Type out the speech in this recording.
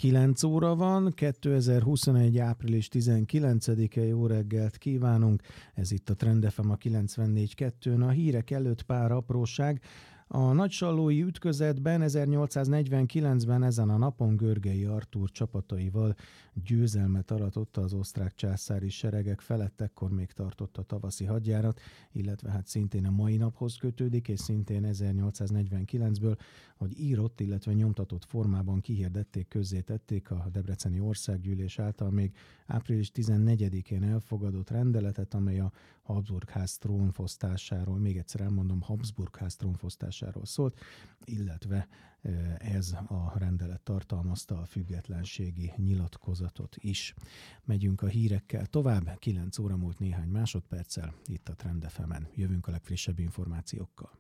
9 óra van, 2021. április 19-e, jó reggelt kívánunk. Ez itt a Trend FM a 94.2-n. A hírek előtt pár apróság. A nagysallói ütközetben 1849-ben ezen a napon Görgei Artúr csapataival győzelmet aratott az osztrák császári seregek felett, ekkor még tartott a tavaszi hadjárat, illetve hát szintén a mai naphoz kötődik, és szintén 1849-ből, hogy írott, illetve nyomtatott formában kihirdették, közzétették a Debreceni Országgyűlés által még április 14-én elfogadott rendeletet, amely a Habsburg-ház trónfosztásáról, még egyszer elmondom, Habsburg-ház trónfosztásáról szólt, illetve ez a rendelet tartalmazta a függetlenségi nyilatkozatot is. Megyünk a hírekkel tovább, 9 óra múlt néhány másodperccel, itt a Trend FM-en. Jövünk a legfrissebb információkkal.